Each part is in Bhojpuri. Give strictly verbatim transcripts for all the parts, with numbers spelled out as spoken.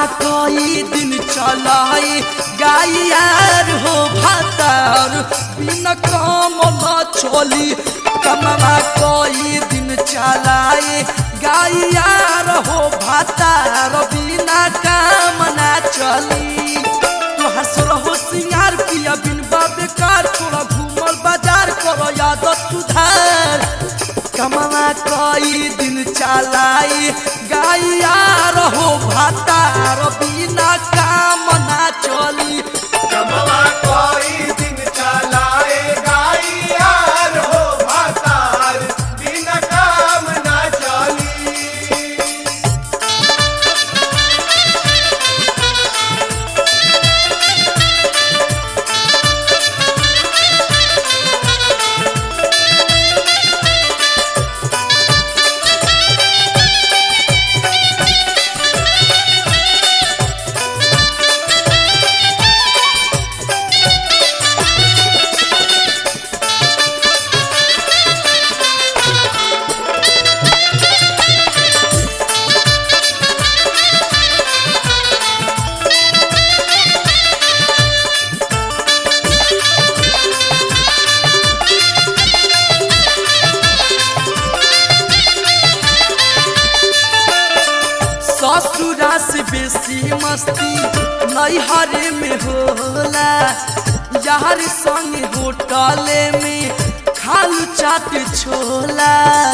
कई दिन चलाई गायार हो भातार बिना काम न चली कमवा कई दिन चलाई गायार हो भातार बिना काम न चली तोहर सोरहो सिंगार पिया बिन बेकार थोड़ा घूमल बाजार करो यादत सुधार कमवा कई दिन चलाई गायार हो भातार बिना काम ना चली कमवा कई दिन चलाए गायार हो भातार बिना काम ना चली ससुरा से बेसी मस्ती नैहरे में होला यार संग होटले में खालू चाट छोला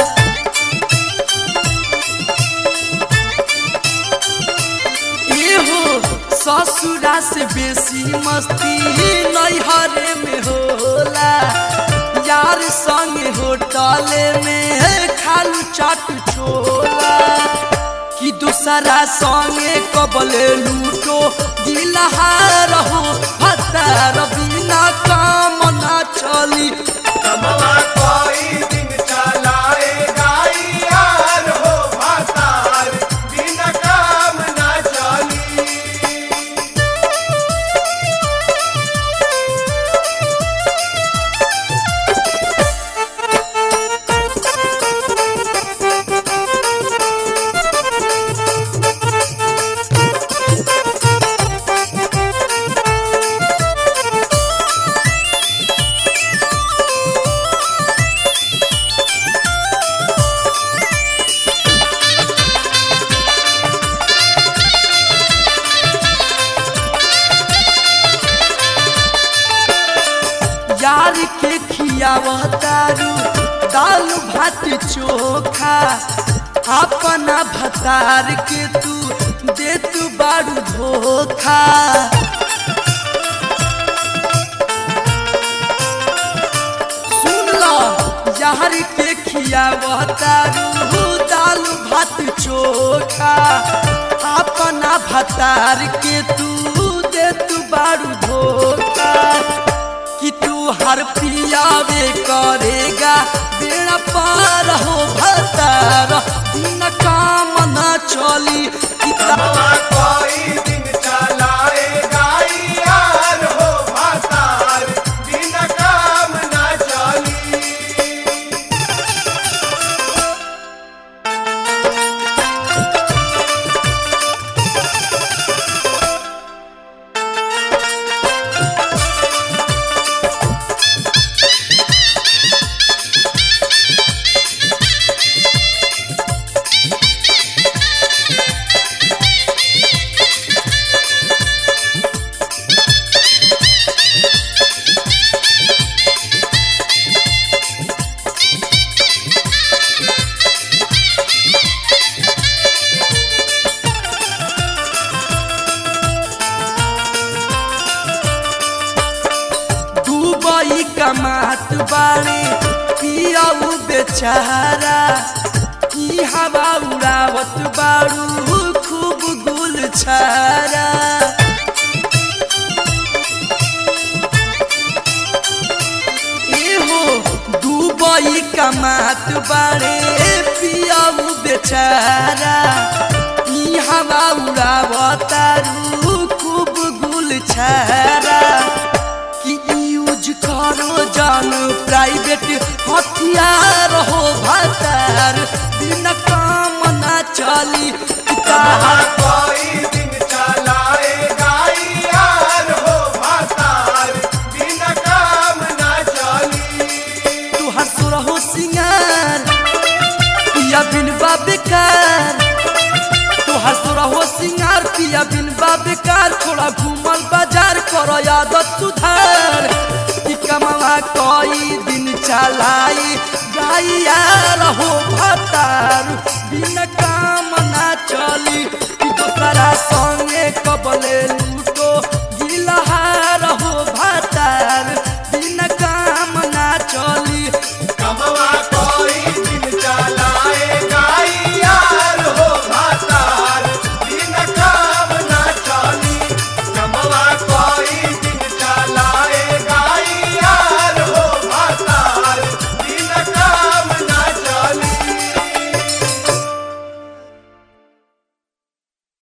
एहो ससुरा से बेसी मस्ती नैहरे में होला यार संग होटले में खालू चाट छोला कि दूसरा संगे कबले लूटो दिलहार हो भातार बिना काम ना चली कमवा कई दिन चलाए गायार हो भातार बिना काम ना चली यार के खियावतारू दाल भात चोखा अपना भतार के तू दे तू बारू धोखा सुन लो यार के खियावतारू दाल भात चोखा अपना भतार के तू दे तू बारू धोखा कि तू हर पियावे करेगा बेड़ा पार हो भातार बिना काम ना चली कमवा कई दिन चलाए गायार हो भातार बिना काम ना चली कमात बाड़े पियाऊ बेचारा ई हवा उड़ावत बाड़ू खूब गुल छारा एहो दुबई कमात बाड़े पियाऊ बेचारा ई हवा उड़ावतारू खूब गुल छारा करो जान प्राइवेट हथियार हो भातार बिना काम ना चली कई दिन चल सिंगार पिया बिन बेकार थोड़ा घूमल बाजार करो आदत सुधार कि कमावा कई दिन चलाई गाइया रहो भतार बिन काम ना चली कि दोसरा संगे कबले